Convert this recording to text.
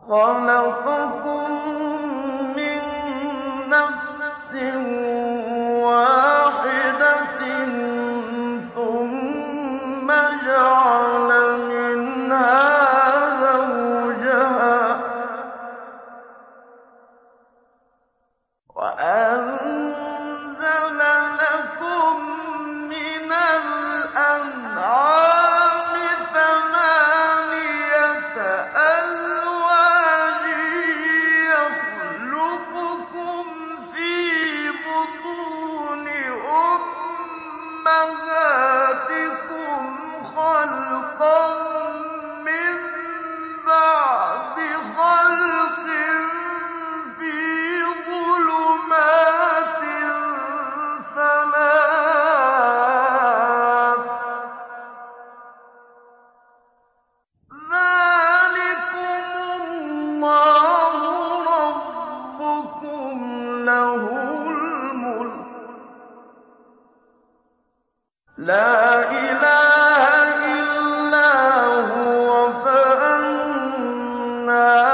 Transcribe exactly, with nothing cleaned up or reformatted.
خَلَقَكُم مِّن نَّفْسٍ وَاحِدَةٍ ثُمَّ جَعَلَ مِنْهَا زَوْجَهَا وَأَنزَلَ لَكُم مِّنَ الْأَنْعَامِ ثَمَانِيَةَ أَزْوَاجٍ يَخْلُقُكُمْ فِي بُطُونِ أُمَّهَاتِكُمْ خَلْقًا مِّن بَعْدِ خَلْقٍ فِي ظُلُمَاتٍ ثَلَاثٍ ۚ ذَٰلِكُمُ اللَّهُ رَبُّكُمْ لَهُ الْمُلْكُ ۖ لَا إِلَٰهَ إِلَّا هُوَ ۖ فَأَنَّىٰ